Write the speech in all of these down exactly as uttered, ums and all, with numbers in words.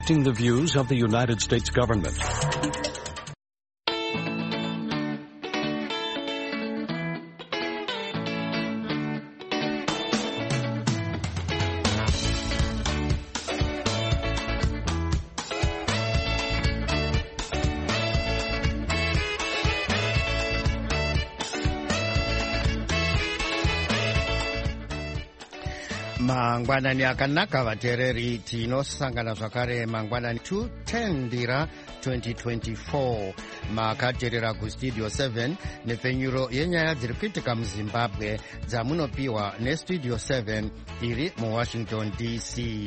The views of the United States government. Mangwanani akanaka vateereri tinosangana zvakare mangwanani two ten ndira twenty twenty-four makateerera kustudio seven nepfenyuro yenyaya dziri kuitika muzimbabwe dzamunopiwa nestudio seven iri muwashington D C.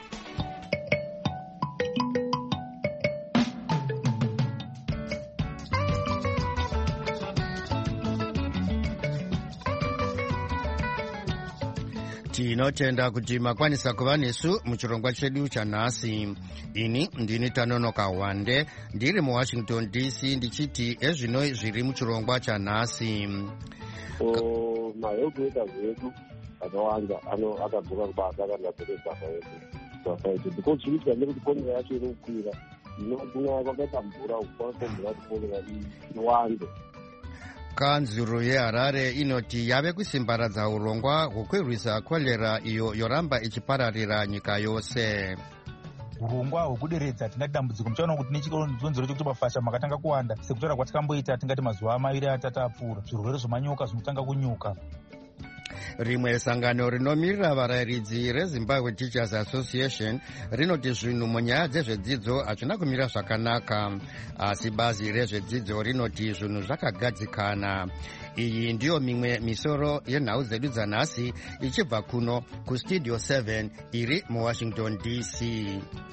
Tinotenda kuti makwanisa kuva nesu muchirongwa chedu chanhasi. Ini ndini Tanonoka Wande ndiri muwashington D C ndichiti ezvino zviri muchirongwa chanhasi. Mahealth workers vedu akawanda akabvuka kubasa akaenda kune basa yedu because chiri kuti korera yacho iri kukwira inokunyaya kwakaita mvura ukwakomvura kuti korera iwande. Kanzuru yeHarare inoti yave kusimbaradza urongwa hwokurwisa korera iyo yoramba ichipararira nyika yose. Urongwa hwekuderedza tingati dambudziko muchaona kuti nechikonzero chekuti mafasha makatanga kuwanda sekutaura kwatakamboita tingati mazuva maviri atatu apfuura zvirwere zvemanyoka zvinotanga kunyuka. Rimwe sangano rinomirira varayiridzi reZimbabwe Teachers Association rinoti zvinhu munyaya dzezvedzidzo hazvina kumira zvakanaka, asi bazi rezvedzidzo rinoti zvinhu zvakagadzikana. Iyi ndiyo mimwe misoro yenhau dzedu dzanhasi ichibva kuno kustudio seven iri muwashington D C.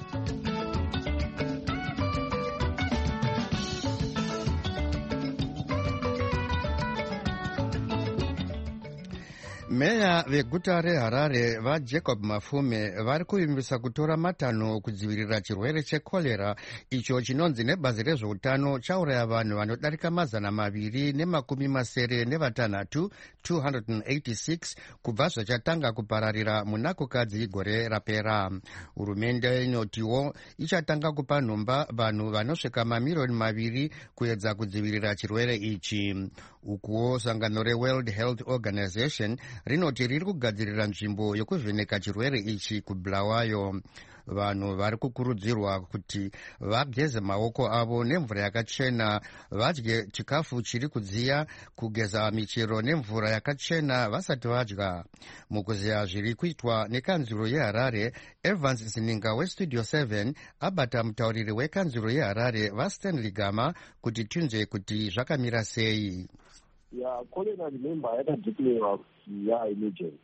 Meya veguta reHarare vaJacob Mafume vari kuvimbisa kutora matanho kudzivirira chirwere chekorera icho chinonzi nebazi rezveutano chauraya vanhu vanodarika mazana maviri nemakumi masere nevatanhatu two hundred eighty-six kubva zvachatanga kupararira munakukadzi gore rapera. Hurumende inotiwo ichatanga kupa nhomba vanhu vanosvika mamiriyoni maviri kuedza kudzivirira chirwere ichi. Ukuwo sangano reWorld Health Organization rinoti riri kugadzirira nzvimbo yokuvheneka chirwere ichi kuBulawayo. Vanhu vari kukurudzirwa kuti vageze maoko avo nemvura yakachena, vadye chikafu chiri kudziya, kugeza michero nemvura yakachena vasati vadya. Mukuziya zviri kuitwa nekanzuro yeHarare, Evans Zininga westudio seven abata mutauriri wekanzuro yeHarare vaStanley Gama kuti tinzwe kuti zvakamira sei. Yeah, cholera, remember, I had declared yeah, emergency.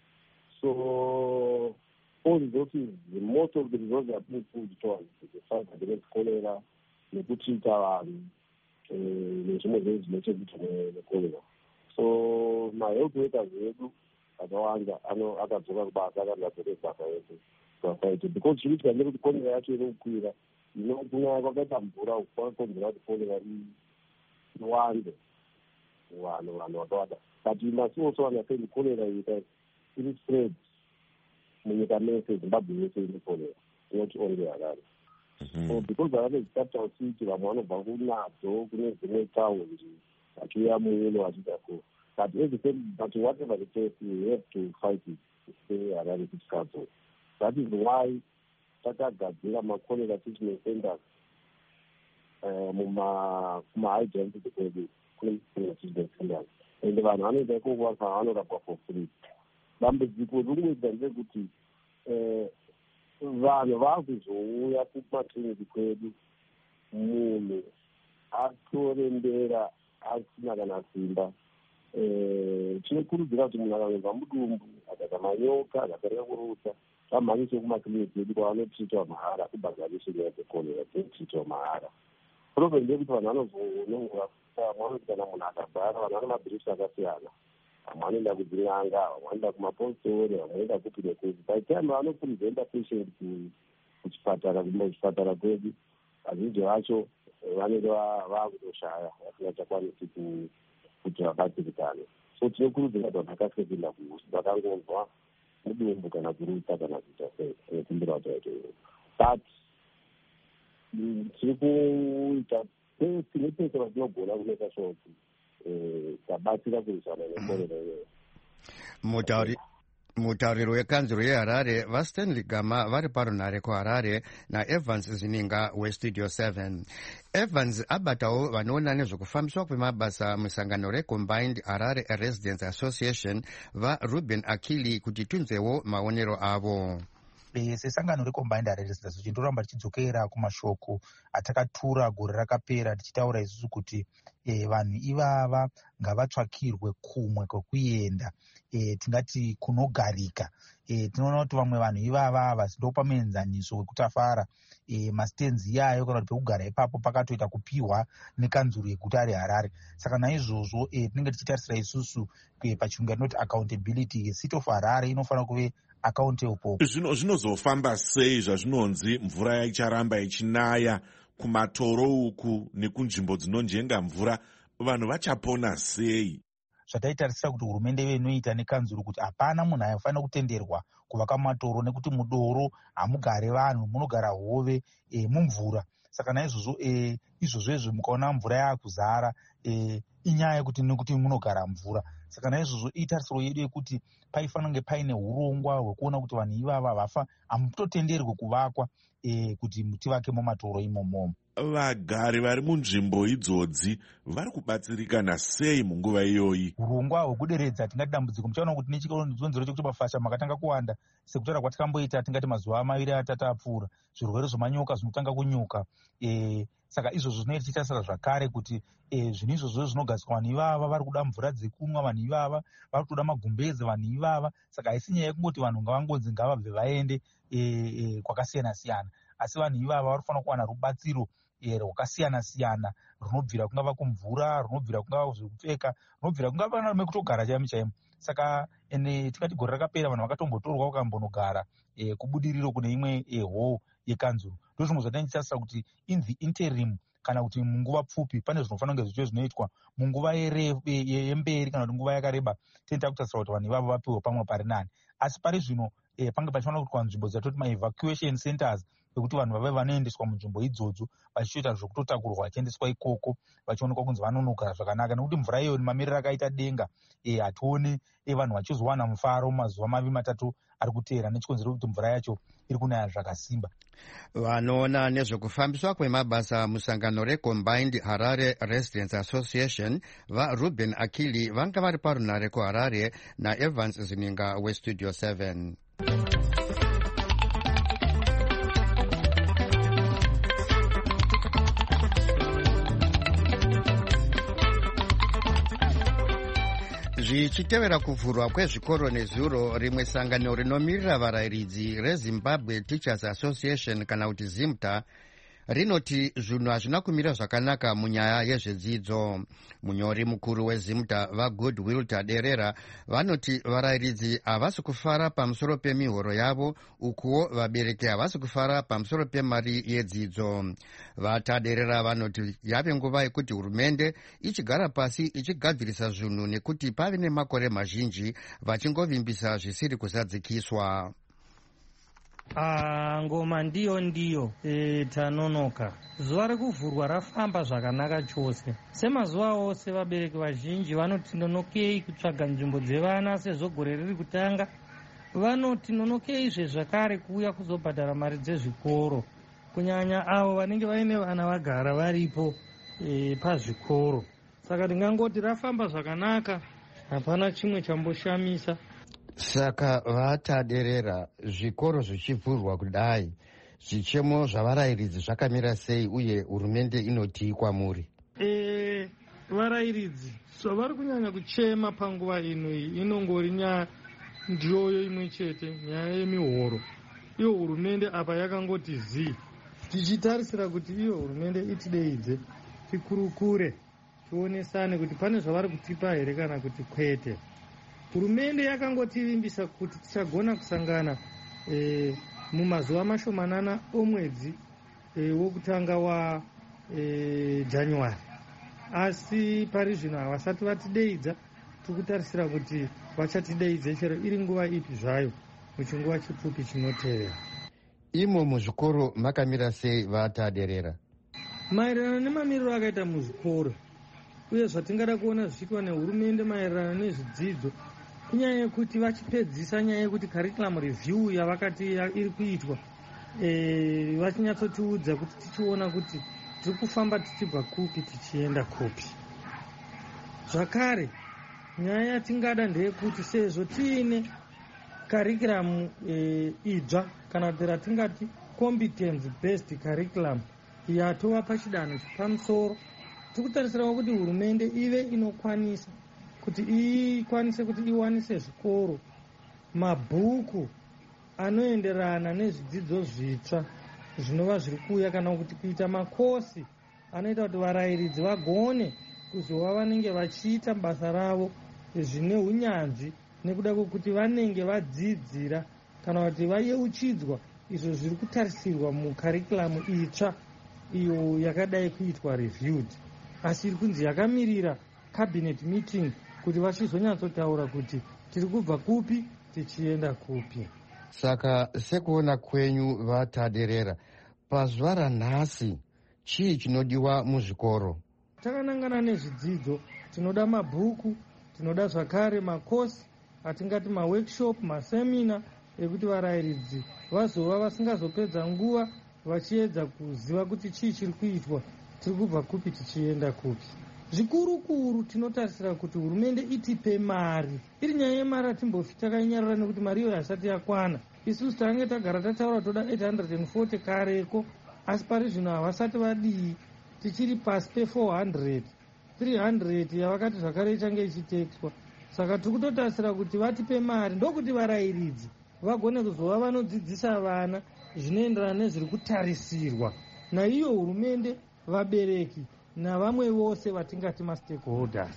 So all the resources, most of the resources are being put towards the fight against cholera, the kuchita and some of those related to the cholera. So my health workers vedu akawanda ano akadzoka kubasa akaenda kubasa yedu because chiri chikandiri kuti cholera yacho iri kukwira inokunyaya kwakaita mvura ukwakomvura kuti cholera iwande vanhu vanhu vakawanda, but you must also understand cholera iri spread munyika mese, Zimbabwe yese ine cholera, not only Harare. So because Harare is capital city, vamwe vanobva kunadzo kune dzimwe taundi vachiuya muno vachidako, but but whatever the case, we have to fight it to stay Harare City Council. That is why takagadzira macholera treatment centers muma high density kwedu kune treatment centers, and vanhu vanoenda ikoko vanorapwa for free. Dambudziko rimwe ndekuti vanhu vakuzouya kumakliniki kwedu, munhu atorembera asina kana simba. Tinokurudzira kuti munhu akangobva mudumbu akaita manyoka akatarika kurutsa amhanyise kumakliniki kwedu kwaanotritiwa mahara, kubhadharisha nyaya dzekorera dzinotritiwa mahara. Problem ndekuti vanhu vanozonongora kuti kana munhu akabhara, vanhu vane mabhirisi akasiyana, vamwe vanoenda kudzin'anga, vamwe vanoenda kumapositori, vamwe vanoenda kupi nekupi. By the time vanopresenta patient kuchipatara kuchipatara kwedu, vazhinji vacho vanenge vakutoshaya, vasingachakwanisi kuti vabatsirikane. So tinokurudzira kuti vanhu vakasike kuenda vakangobva mudumbu kana kurutsa kana kuita sei, tinokumbira kuti vaite. But tiri kuita pese nepese vatinogona kunoita sure kuti tabatsira kurwisana nekorera iyoyo. Mutauri Mutauriri wekanzuro yeHarare vaStanley Gama vari parunhare kuHarare naEvans Zininga weStudio seven. Evans abatawo vanoona nezvekufambiswa kwemabasa musangano reCombined Harare Residents Association vaRuben Akili kuti tunzewo maonero avo. E, sesangano recombined Harare Residents Association toramba tichidzokera kumashoko atakatura gore rakapera tichitaura isusu kuti e, vanhu ivava ngavatsvakirwe kumwe kwekuenda, e, tingati kunogarika. E, tinoona kuti vamwe vanhu ivava vasindo pamenzaniso wekutafara e, mastenzi iyayo kana kuti pekugara ipapo pakatoita kupiwa nekanzuro yeguta reHarare. Saka naizvozvo e, tinenge tichitarisira isusu e, pachirungu yatinoti accountability. City of Harare inofanira kuve accountable. Zvino zvinozofamba sei zvazvinonzi mvura icharamba ichinaya kumatoro uku nekunzvimbo dzinonjenga mvura, vanhu vachapona sei? Zvataitarisira kuti hurumende inoita nekanzuro kuti hapana munhu anofanira kutenderwa kuvaka matoro nekuti mudoro hamugare vanhu, munogara hove e, mumvura. Saka naizvozvo e, izvozvezvo mukaona mvura yakuzara e, inyaya yekuti nekuti munogara mvura. Saka naizvozvo itarisiro yedu yekuti paifanira kunge paine urongwa hwekuona kuti vanhu ivava vafa hamutotenderwe kuvakwa e, kuti tivake mumatoro imomomo. Vagari vari munzvimbo idzodzi vari kubatsirikana sei munguva iyoyi? Urongwa hwekuderedza tingati dambudziko muchaona kuti nechionzero chekuti mafasha makatanga kuwanda sekutaura kwatakamboita tingati mazuva maviri atatu apfuura, zvirwere zvemanyoka zvinotanga kunyuka. E, saka izvozvo zvinoita tichitasira zvakare kuti e, zvinhu izvozvo zvinogadzirwa vanhu ivava vari kuda mvura dzekunwa, vanhu ivava vari kuda magumbeze, vanhu ivava. Saka haisi nyaya yekungoti vanhu ngavangonzi ngavabve vaende e, e, kwakasiyana siyana, asi vanhu ivava vari kufanira kuwana rubatsiro rwakasiyana siyana runobvira kungava kumvura, runobvira kungava zvekupfeka, runobvira kungava mekutogara chaimo chaimo. Saka ene tikati gore rakapera vanhu vakatombotorwa vakambonogara e, kubudiriro kune imwe ehoo yekanzuro. Ndozvimwe zvatanditasira kuti in the interim kana kuti munguva pfupi pane zvinofanira kunge zvicho zvinoitwa munguva yemberi kana kuti nguva yakareba. Tinoita kutasira kuti vanhu ivavo vapiwe pamwe pari nani, asi pari zvino e, pange pachifanira kuitwa nzvimbo dzatoti maevacuation centers ekuti vanhu vave vanoendeswa munzvimbo idzodzo vachiita zvokutotakurwa vachiendeswa ikoko vachionekwa kunzi vanonogara zvakanaka, nekuti mvura iyo mamiriro akaita denga e, hationi e, vanhu vachizowana mufaro mazuva maviri matatu ari kuteera nechikonzero kuti mvura yacho iri kunaya zvakasimba. Vanoona nezvekufambiswa kwemabasa musangano reCombined Harare Residents Association vaRuben Akili vanga vari parunhare kuHarare naEvans Zininga weStudio seven. Zvichitevera kuvhurwa kwezvikoro nezuro, rimwe sangano rinomirira varayiridzi reZimbabwe Teachers Association kana kuti ZIMTA rinoti zvinhu hazvina kumira zvakanaka munyaya yezvedzidzo. Munyori mukuru weZIMTA vaGoodwill Taderera vanoti varayiridzi havasi kufara pamusoro pemihoro yavo, ukuwo vabereki havasi kufara pamusoro pemari yedzidzo. VaTaderera vanoti yave nguva yekuti hurumende ichigara pasi ichigadzirisa zvinhu nekuti pave nemakore mazhinji vachingovimbisa zvisiri kuzadzikiswa. Ah, ngoma ndiyo ndiyo e, tanonoka. Zuva rekuvhurwa rafamba zvakanaka chose. Semazuva ose vabereki vazhinji vanoti nonokei kutsvaga nzvimbo dzevana sezvo gore riri kutanga. Vanoti nonokei zvezvakare kuuya kuzobhadhara mari dzezvikoro, kunyanya avo vanenge vaine vana vagara varipo e, pazvikoro. Saka ndingangoti rafamba zvakanaka, hapana chimwe chamboshamisa. Saka vaTaderera, zvikoro zvichivhurwa kudai, zvichemo zvavarayiridzi zvakamira sei uye hurumende inotii kwamuri? E, varayiridzi zvavari kunyanya kuchema panguva ino iyi inongori nyaya ndiyoyo imwe chete, nyaya yemihoro. Iyo hurumende apa yakangoti zii, tichitarisira kuti iyo hurumende itideidze tikurukure tionesane kuti pane zvavari kutipa here kana kuti kwete. Hurumende yakangotivimbisa kuti tichagona kusangana e, mumazuva mashomanana omwedzi e, wokutanga wa e, January, asi pari zvino havasati vatideidza. Tikutarisira kuti vachatideidze chero iri nguva ipi zvayo muchinguva chipfupi chinotevera. imo muzvikoro makamira sei vataderera? Maererano nemamiriro akaita muzvikoro uye zvatingada kuona zvichiitwa nehurumende maererano nezvidzidzo, inyaya yekuti vachipedzisa nyaya yekuti curriculum review yavakati iri kuitwa, e, vachinyatsotiudza kuti tichiona kuti tiri kufamba tichibva kupi tichienda kupi. Zvakare nyaya yatingada ndeyekuti sezvo tiine curriculum e, idzva kana kuti ratingati competence based curriculum yatova pachidanho chepamusoro, tiri kutarisirawo kuti hurumende ive inokwanisa kuti ikwanise kuti iwanise zvikoro mabhuku anoenderana nezvidzidzo zvitsva zvinova zviri kuuya, kana kuti kuita makosi anoita kuti varayiridzi vagone kuzova vanenge vachiita basa ravo zvine unyanzvi nekuda kwekuti vanenge vadzidzira kana kuti vayeuchidzwa izvo zviri kutarisirwa mukarikuramu itsva iyo yakadai kuitwa reviewed, asi iri kunzi yakamirira cabinet meeting kuti vachizonyatsotaura kuti tiri kubva kupi tichienda kupi. Saka sekuona kwenyu vataderera, pazuva ranhasi chii chinodiwa muzvikoro? Takanangana nezvidzidzo, tinoda mabhuku, tinoda zvakare makosi atingati maworkshop, masemina ekuti varayiridzi vazova vasingazopedza nguva vachiedza kuziva kuti chii chiri kuitwa, tiri kubva kupi tichienda kupi. Zvikuru kuru tinotarisira kuti hurumende itipe mari. Iri nyaya yemari hatimbofi takainyarara nekuti mari iyo hasati yakwana. Isusu tange tagara tataura toda eight hundred forty kareko, asi pari zvino havasati vadii, tichiri pasi pe four hundred, three hundred yavakati zvakare ichange ichitekswa. Saka tiri kutotarisira kuti vatipe mari ndokuti varayiridzi vagone kuzova vanodzidzisa vana zvinoenderana nezviri kutarisirwa naiyo hurumende, vabereki navamwe vose vatingati mastakeholders.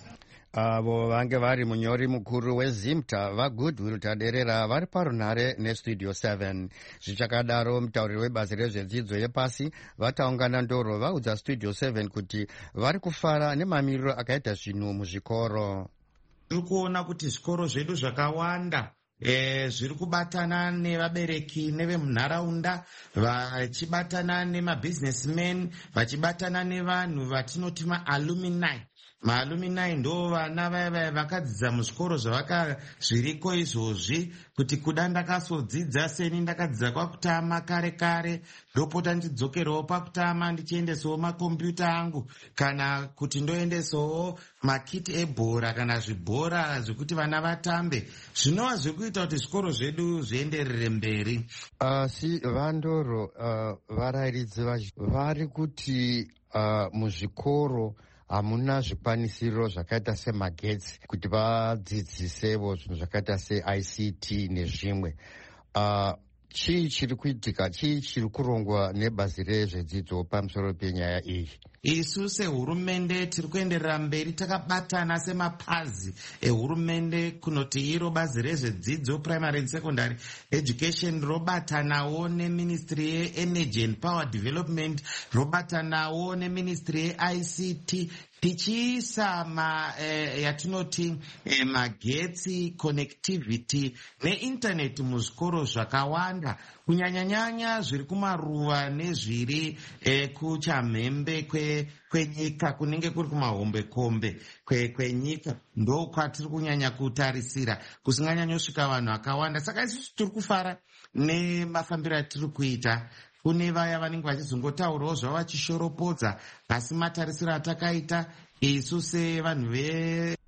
Avo vange vari munyori mukuru wezimta vaGoodwill Taderera vari parunhare nestudio seven. Zvichakadaro mutauriri webazi rezvedzidzo yepasi vataungana ndoro vaudza studio seven kuti vari kufara nemamiriro akaita zvinhu muzvikoro. Tiri kuona kuti zvikoro zvedu zvakawanda E, zviri kubatana nevabereki nevemunharaunda, vachibatana nemabusinessmen, vachibatana nevanhu vatinoti maalumni. Maalumni ndo vana vaya vakadzidza muzvikoro zvavaka zviriko izvozvi, kuti kuda ndakazodzidza seni ndakadzidza kwakutama kare kare, ndopota ndidzokerawo pakutama ndichiendesawo makombiyuta angu, kana kuti ndoendesawo makiti ebhora kana zvibhora zvekuti vana vatambe. Zvinova zviri kuita kuti zvikoro zvedu zvienderere mberi. Asi uh, vandoro uh, varayiridzi vari kuti uh, muzvikoro hamuna zvikwanisiro zvakaita semagetsi kuti vadzidzisevo zvinhu zvakaita se-I C T nezvimwe. Uh, chii chiri kuitika, chii chiri kurongwa nebazi rezvedzidzo pamusoro penyaya iyi? Isu sehurumende tiri kuenderera mberi takabatana semapazi ehurumende, kunoti iro bazi rezvedzidzo primary and secondary education robatanawo neministry yeenergy and power development, robatanawo neministry ye-I C T, tichiisa ma eh, yatinoti eh, magetsi, connectivity neinternet muzvikoro zvakawanda, kunyanyanyanya zviri kumaruva nezviri eh, kuchamhembe kwe kwenyika kunenge kuri kumahombekombe kwenyika, ndo kwatiri kunyanya kutarisira, kusinganyanyosvika vanhu vakawanda. Saka isusu tiri kufara nemafambiro atiri kuita. Kune vaya vanenge vachizongotaurawo zvavo vachishoropodza, asi matarisiro atakaita isu sevanhu ve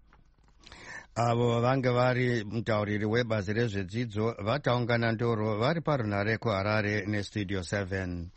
avo vange vari mutauriri webazi rezvedzidzo vataungana ndoro vari parunhare kuHarare nestudio seven.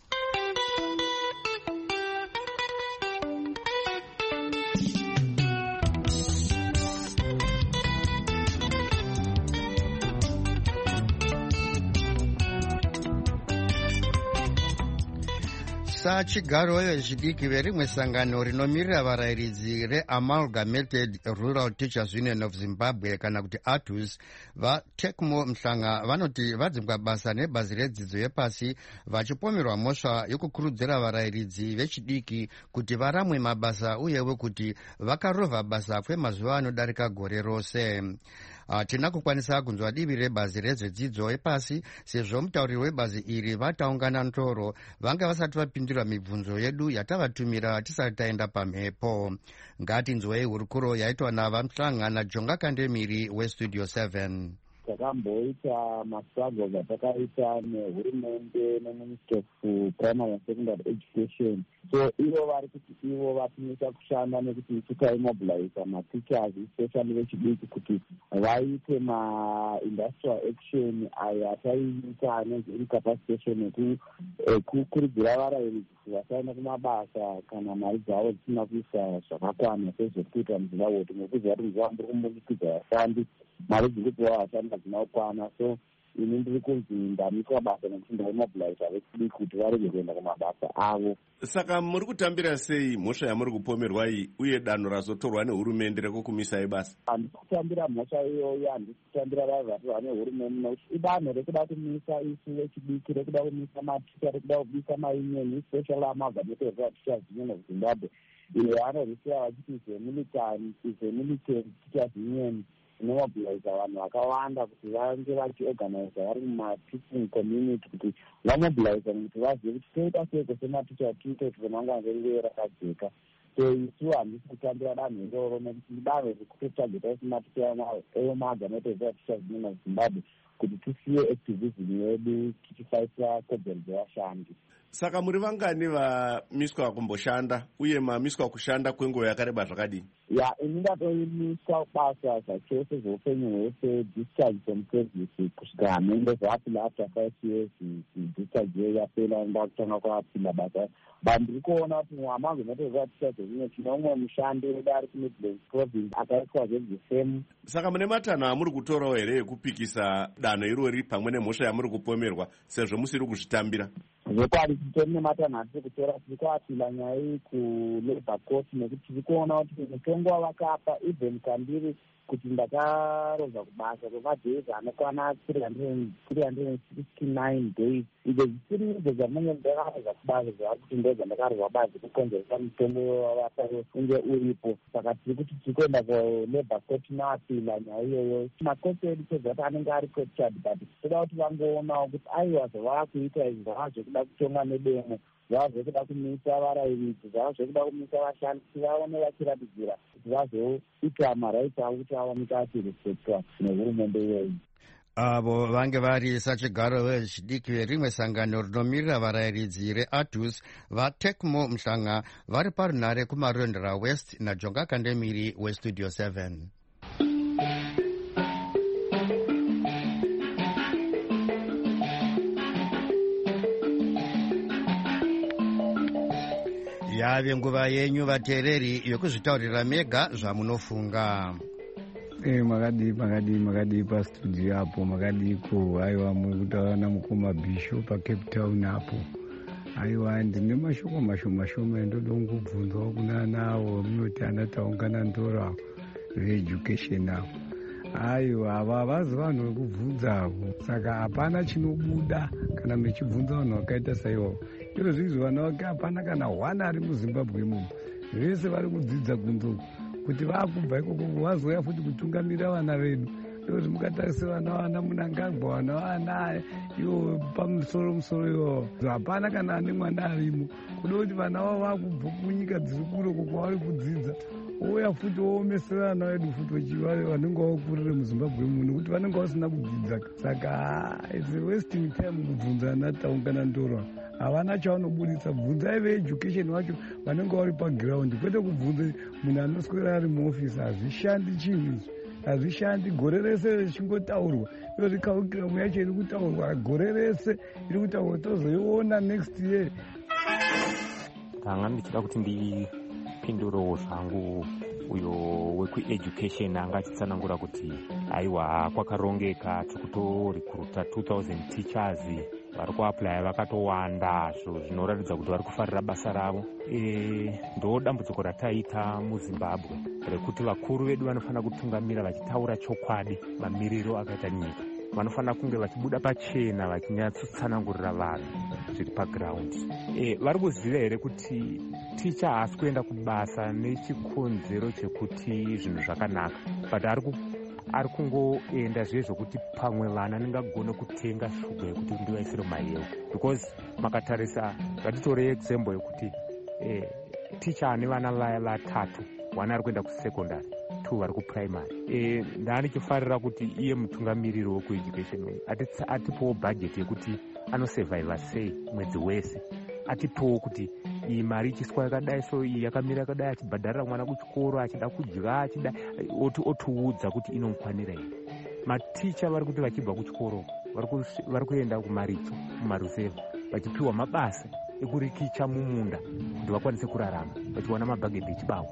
Sachigaro vechidiki verimwe sangano rinomirira varayiridzi reAmalgamated Rural Teachers Union of Zimbabwe kana kuti A T U S vaTecmo Mhlanga vanoti vadzingwa basa nebazi redzidzo yepasi vachipomerwa mhosva yokukurudzira varayiridzi vechidiki kuti varamwe mabasa uyewo kuti vakarovha basa kwemazuva anodarika gore rose. hatina kukwanisa kunzwa divi rebazi rezvedzidzo epasi sezvo mutauriri webazi iri vataungana ntoro vanga vasati vapindura mibvunzo yedu yatavatumira tisati taenda pamhepo. Ngatinzwei hurukuro yaitwa navamuhlanga naJonga Kandemiri westudio seven. takamboita mastruggles atakaita nehurumende neministry of primary and secondary education. So ivo vari kuti ivo vatimisa kushanda nekuti tikaimobiliza mateachers especially vechidiki kuti vaite ma-industrial action ayo ataiita anonzi incapacitation ekukurudzira varairidzi kuti vasaenda kumabasa kana mari dzavo dzisina kuisa zvakakwana sezvekuita muzimbabwe kuti mukuziva kuti muzimbabwe muri kumudikidza vashandi mari dziri kupiwa vashandi hadzina kukwana. So ini ndiri kunzi ndamiswa basa nekuti ndaimobiliza vechidiki kuti varege kuenda kumabasa avo. Saka muri kutambira sei mhosva yamuri kupomerwa iyi uye danho razotorwa nehurumende rekukumisai basa? Handisi kutambira mhosva iyoyo, handisi kutambira vaya vatorwa nehurumende nekuti idanho rekuda kumisa isu vechidiki, rekuda kumisa maticha, rekuda kubisa maunion especially amalgamated teachers union of Zimbabwe. Iyo anorisiva vachiti zemilitary zemilitary teachers union inomobiliza vanhu vakawanda kuti vange vachiorganiza vari mumateaching community kuti vamobiliza kuti vazive kuti toita seko sematicha tiite kuti remangwana rive rakajeka. So isu handisi kutambira danho iroro nekuti danho rekutotageta sematicha eyomaorganited teachers union of Zimbabwe kuti tisiye activism yedu tichifaisa kodzero dzevashandi. Saka muri vangani vamiswa kumboshanda uye mamiswa kushanda kwenguva yakareba zvakadini? Ya, ini ndatoimiswa basa zvachose zveupenyu hwese discharge from service kusvika hamende zvapila after five years discharge yeyo yapela ndakutanga kwapinda basa. Vanhu ndiri kuona kuti mwamangu inotoziva zvimwe tine umwe mushandi wedu ari kuMidlands province akaitwa zvezve same. Saka mune matanho amuri kutorawo here ekupikisa danho irori pamwe nemhosva yamuri kupomerwa sezvo musiri kuzvitambira? Zvekwadi titori nematanho atiri kutora, tiri kuapila nyaya iyi kulabour court nekuti tiri kuona kuti mutongo wavakapa even kandiri kuti ndakaroza kubasa kwemadays anokwana three hundred sixty-nine days. Izvo zvisiri izvo zvamunenge ndakaroza kubasa zvavari kuti ndoza ndakaroza basa kukonzeresa mutongo wavapa unge uripo. Saka tiri kuti tiri kuenda kulabour court noapila nyaya iyoyo. Makoti edu tezvati anenge ari captured but toda kuti vangoonawo kuti aiwa zvavava kuita izvi zvava zvekuda kutonga nedemo, zvava zvekuda kumisa varairidzi, zvava zvekuda kumisa vashandi kuti vaone vachiratidzira kuti vazoita maraiti avo kuti awanika achirespectwa nehurumende iyoyi. Avo vange vari sachigaro vechidiki verimwe sangano rinomirira varairidzi reATUS vaTecmo Mhlanga vari parunhare kumarondera West naJonga Kandemiri westudio seven. Yave nguva yenyu vateereri yokuzvitaurira mega zvamunofunga. Eh, makadi makadi makadi pa studio hapo makadiko aiwa muri kutaura namukoma Bishop pa Cape Town hapo. Aiwa ndine mashoko mashoma shoma ndoda kungobvunzwa kuna nawo munoti anataungana ndora education nawo. Aiwa ava vazi vanhu vekubvunzawo saka hapana chinobuda kana mechibvunza vanhu vakaita saiwo. Iro zvizvi vana vake hapana kana hwana ari muZimbabwe muno, vese vari kudzidza kunzo kuti vaakubva ikoko vazouya futi kutungamirira vana vedu. Ndokuti mukatarisa vana vana Munangagwa, vana vana iwo pamusoro musoro iwo hapana kana ane mwana arimo. Kuda kuti vana vavo vaakubva kunyika dziri kure koko vari kudzidza ouya futi oomesera vana vedu futi vachivari vanenge vakurire muZimbabwe muno kuti vanenge vasina kudzidza. Saka it's a wasting time kubvunza ana taungana ndoro. Havana chavanobudisa, bvunzai veeducation vacho vanenge vari paground kwete kubvunza munhu anoswera ari muofisi. Hazvishandi chinhu izvi, hazvishandi. Gore rese richingotaurwa iro rikahukiramu yacho iri kutaurwa gore rese iri kutaurwa, tozoiona next year. Ndanga ndichida kuti ndipindurewo zvangu uyo wekueducation anga achitsanangura kuti aiwa kwakarongeka tokutorikuruta two thousand teachers vari kuapply vakatowanda, zvo zvinoratidza kuti vari kufarira basa ravo. E, ndo dambudziko rataita muZimbabwe rekuti vakuru vedu vanofanira kutungamira vachitaura chokwadi mamiriro akaita nyika. Vanofanira kunge vachibuda pachena vachinyatsotsangurira vanhu zviri paground. E, vari kuziva here kuti ticha haasi kuenda kubasa nechikonzero chekuti zvinhu zvakanaka, but ari ari kungoenda zviye zvokuti pamwe vana ndingagona kutenga shuga yekuti ndivaisire mayevo, because makatarisa, ngatitore example yekuti eh, ticha ane vana vaya vatatu, wana ari kuenda kusekondary, two vari kuprimary. Eh, ndaanichifarira kuti iye mutungamiriri wekueducation atipowo bhajeti yekuti anosurviva sei mwedzi wese, atipowo kuti iyi mari ichiswa yakadai, so iyi yakamira yakadai, achibhadharira mwana kuchikoro, achida kudya, achida otiudza kuti inokwanira here. Maticha vari kuti vachibva kuchikoro vari kuenda kumaricho, kumaruzevha, vachipiwa mabasa ekurikicha mumunda kuti vakwanise kurarama, vachiwana mabhagedhi echibawa.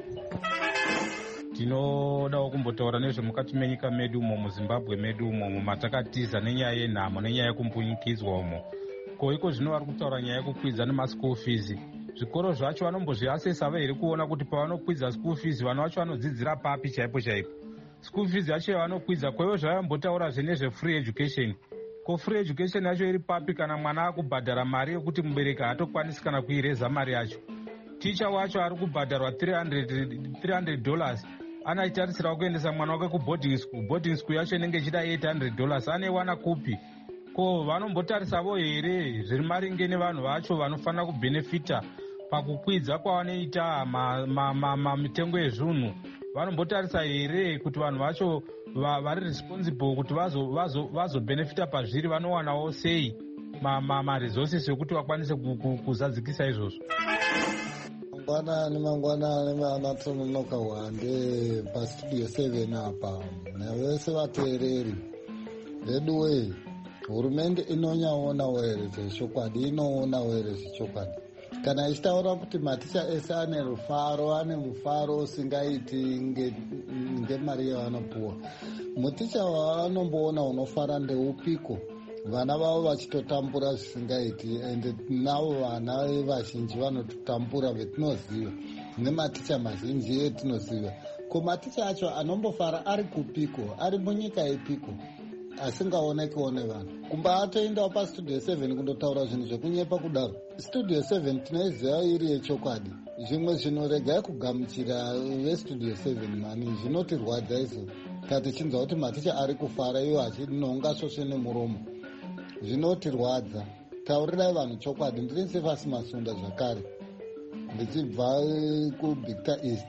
Tinodawo kumbotaura nezvemukati menyika medu umo, muZimbabwe medu umo, matakatiza nenyaya yenhamo nenyaya yekumbunyikidzwa umo. Ko iko zvino vari kutaura nyaya yekukwidza nemaschool fees. Zvikoro zvacho vanombozviasesa here kuona kuti pavanokwidza school fees vana vacho vanodzidzira papi chaipo chaipo. School fees yacho yavanokwidza, kwa hiyo zvavambotaurazve nezve-free education. Ko free education yacho iri papi kana mwana akubhadhara mari yekuti mubereki haatokwanisi kana kuireza mari yacho. Ticha wacho ari kubhadharwa three hundred dollars. Anaitarisira kuendesa mwana wake kuboarding school. Boarding school yacho inenge ichida eight hundred dollars. Anewana kupi? Ko vanombotarisavo here zviri maringe nevanhu vacho vanofanira kubhenefita pakukwidza kwavanoita mitengo yezvinhu? Vanombotarisa here kuti vanhu vacho vari responsible kuti vazobhenefita pazviri vanowanawo sei maresources ekuti vakwanise kuzadzikisa izvozvo? Mangwanani mangwanani anatononoka wande pastudio seven apa navese vateereri vedu wei, hurumende inonyaonawo here zvechokwadi, inoonawo here zvechokwadi. Kana ichitaura kuti maticha ese ane rufaro, ane mufaro usingaiti ngemari yavanopuwa, muticha wavanomboona unofara ndeupiko? Vana vavo vachitotambura zvisingaiti, ende navo vana vazhinji vanototambura vetinoziva, nematicha mazhinji etinoziva. Ko maticha acho anombofara ari kupiko? Ari munyika yepiko asingaonekiwo nevanhu? Kumba atoendawo pastudio seven kundotaura zvinhu zvekunyepa kudaro. Studio seven tinoiziva iri yechokwadi. Zvimwe zvinoregai kugamuchira vestudio seven mani zvinotirwadza izvo, katichinzwa kuti maticha ari kufara iwo achinonga svosve nemuromo, zvinotirwadza. Taurirai vanhu chokwadi. Ndiri Sefasi Masunda zvakare, ndichibva kubigta east.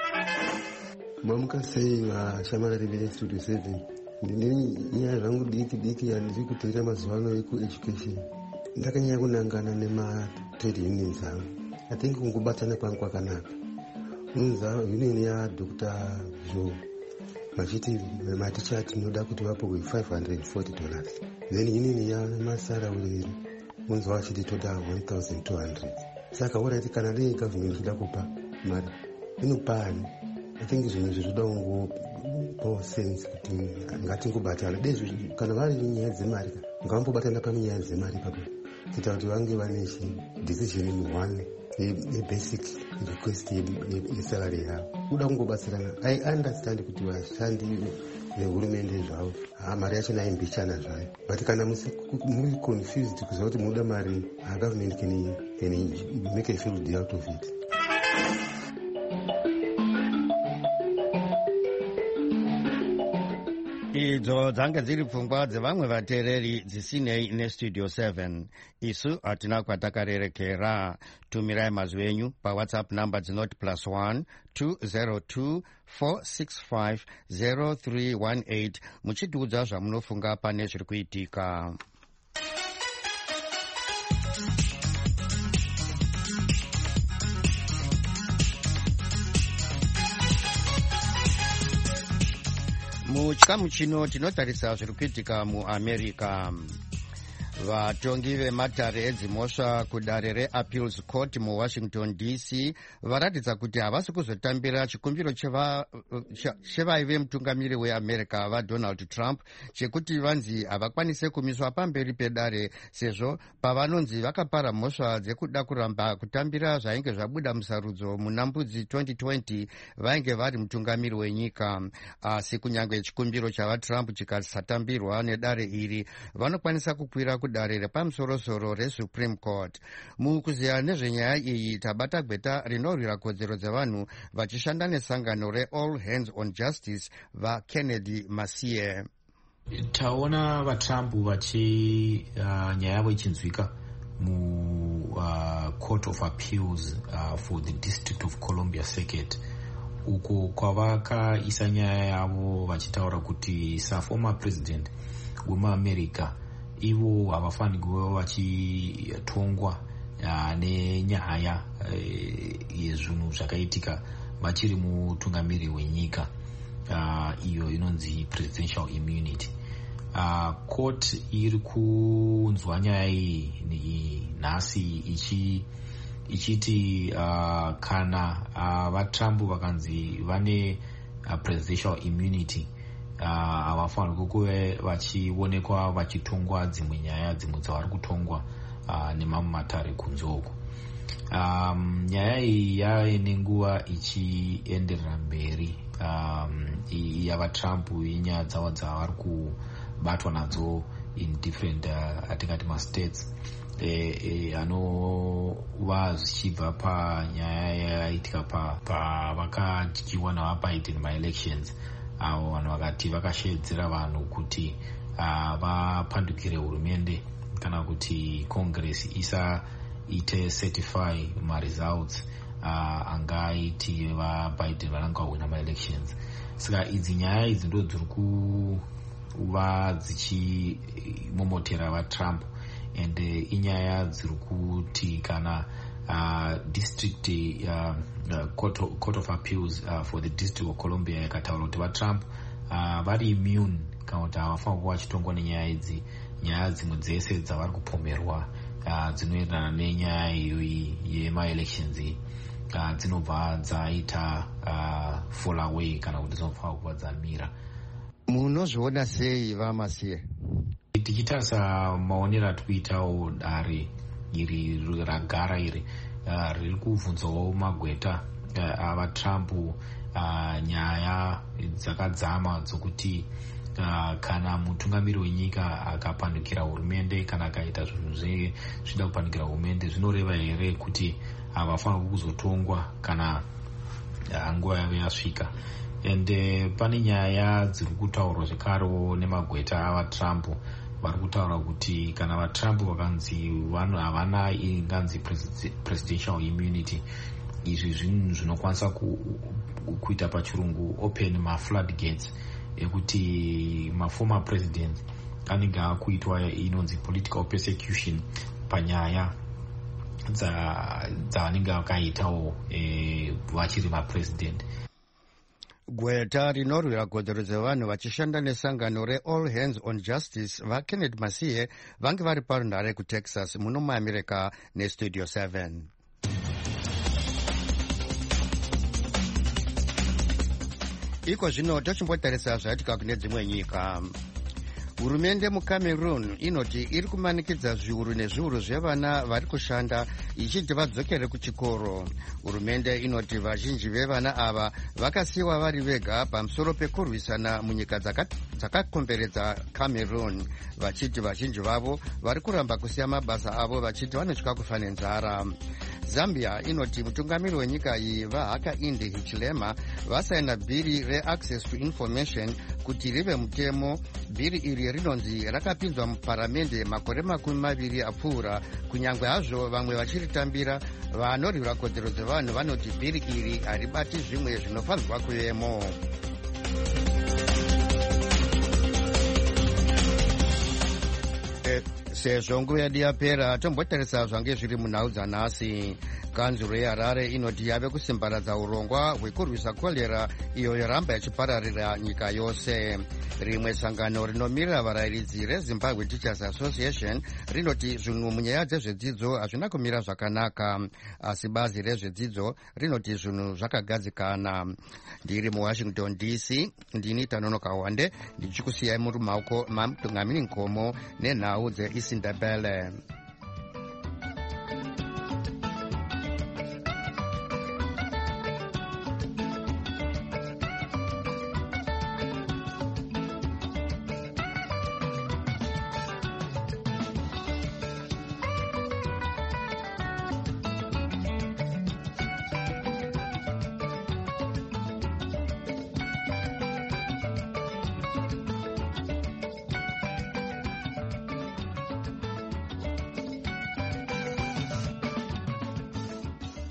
Mamuka sei vashamarari vestudio seven? Ndine nyaya zvangu diki diki yandiri kuteera mazuva ano ekueducation. Ndakanyanya kunangana nematrade unions angu. I think kungobatana kwangu kwakanaka. Unonza union yaDoctor Joe vachiti maticha tinoda kuti vapuwe five hundred forty dollars. Then union yaMasara Uriri unonzwa vachiti toda one thousand two hundred. Saka orati kana dei government ida kupa mari inopani. I think zvinhu zvizoda kungopawo sense kuti ngatingobatana. Dei kana vari nyaya dzemari ngavambobatana panyaya dzemari ipapo, kuita kuti vange vane decision in one basic request yesalary yavo. Kuda kungobatsirana. I understand kuti vashandi vehurumende zvavo mari yacho naimbichana zvayo, but kana muri confused kuziva kuti munoda mari, government can, can make a field out of it. Idzo dzange dziri pfungwa dzevamwe vateereri dzisinei nestudio seven. Isu hatina kwatakarerekera. Tumirai mazwi enyu pawhatsapp number dzinoti plus one two zero two four six five zero three one eight muchitiudza zvamunofunga pane zviri kuitika. Muchikamu chino tinotarisa zviri kuitika muAmerica. Vatongi vematare edzimhosva kudare reappeals court muWashington D C varatidza kuti havasi kuzotambira chikumbiro chevaive mutungamiri weAmerica vaDonald Trump chekuti vanzi havakwanise kumiswa pamberi pedare, sezvo pavanonzi vakapara mhosva dzekuda kuramba kutambira zvainge zvabuda musarudzo muna mbudzi twenty twenty vainge vari mutungamiri wenyika. Asi kunyange chikumbiro chavaTrump chikasatambirwa nedare iri, vanokwanisa kukwira kudare mudare repamusorosoro resupreme court. Mukuziya nezvenyaya iyi tabata gweta rinorwira kodzero dzevanhu vachishanda nesangano reall hands on justice vaKennedy Masie. Taona vaTrump vachi uh, nyaya yavo ichinzwika mu uh, Court of Appeals uh, for the District of Columbia Circuit, uko kwavakaisa nyaya yavo vachitaura kuti saformer president wemuAmerica ivo havafani kuva vachitongwa uh, nenyaya uh, yezvinhu zvakaitika vachiri mutungamiri wenyika. Uh, iyo inonzi presidential immunity. Uh, court iri kunzwa nyaya iyi nhasi ichi ichiti uh, kana uh, vaTrump vakanzi vane uh, presidential immunity havafaniri uh, kuve vachionekwa vachitongwa dzimwe nyaya dzimwe dzavari kutongwa uh, nemamwe matare kunze uko. Um, nyaya iyi yave nenguva ichienderera mberi um, yavaTrump inyaya dzavo dzavari kubatwa nadzo in different uh, atingati mastates eh, eh, anova zvichibva panyaya yaitika pavakadyiwa navaBiden maelections, avo vanhu vakati vakashedzera vanhu kuti uh, vapandukire hurumende kana kuti congress isa ite certify ma-results uh, angaiti vaBiden vananga wina ma-elections. Saka idzi nyaya idzi ndo dziri kuva dzichimomotera vaTrump, and uh, inyaya dziri kuti kana uh, district uh, uh, court, of, court of appeals uh, for the District of Columbia yakataura kuti vaTrump uh, vari immune kana kuti havafanira kuva vachitongwa nenyaya idzi. Nyaya dzimwe dzese dzavari kupomerwa Uh, dzinoenderana nenyaya iyoyi yema-elections uh, dzinobva dzaita uh, fall away kana kuti dzinobva kuva dzamira. Munozviona sei vaMasie? Tichitarisa maonero atikuitawo dare iri ragara iri uh, riri kubvunzawo magweta uh, avaTrump uh, nyaya dzakadzama dzokuti Uh, kana mutungamiri wenyika akapandukira hurumende kana akaita zvinhu zvida kupandukira hurumende, zvinoreva here kuti havafaniri kuzotongwa kana uh, nguva yavo yasvika. And uh, pane nyaya dziri kutaurwa zvekarewo nemagweta avaTrump vari kutaura kuti kana vaTrump vakanzi vanhu havana inganzi presidential immunity, izvi zvinhu zvinokwanisa ku, kuita pachirungu open ma-floodgates ekuti ma-former president anenge akuitwa inonzi political persecution panyaya dzavanenge vakaitawo e, vachiri mapresident. Gweta rinorwira kodzero dzevanhu vachishanda nesangano reall hands on justice vaKennedy Masie vange vari parunhare kuTexas muno muAmerica nestudio seven. Iko zvino tochimbotarisa zvaitika kune dzimwe nyika. Hurumende muCameroon inoti iri kumanikidza zviuru nezviuru zvevana vari kushanda ichiti vadzokere kuchikoro. Hurumende inoti vazhinji vevana ava vakasiyiwa vari vega pamusoro pekurwisana munyika dzakakomberedza Cameroon, vachiti vazhinji vavo vari kuramba kusiya mabasa avo vachiti vanotya kufa nenzara. Zambia inoti mutungamiri wenyika iyi vaHakainde Hichilema vasaina bhiri reaccess to information kuti rive mutemo. Bhiri iri rinonzi rakapinzwa muparamende makore makumi maviri apfuura, kunyangwe hazvo vamwe vachiritambira. Vanorwira kodzero dzevanhu vanoti bhiri iri haribati zvimwe zvinofanirwa kuvemo. Sezvo nguva yedu yapera, tombotarisa zvange zviri munhau dzanhasi. Kanzuro yeHarare inoti yave kusimbaradza urongwa hwekurwisa kolera iyo yoramba ichipararira nyika yose. Rimwe sangano rinomirira varayiridzi reZimbabwe Teachers Association rinoti zvinhu munyaya dzezvedzidzo hazvina kumira zvakanaka, asi bazi rezvedzidzo rinoti zvinhu zvakagadzikana. Ndiri muWashington D C, ndini Tanonoka Wande, ndichikusiyai muri maoko mamutungamiri Nkomo nenhau dzeIsindebele.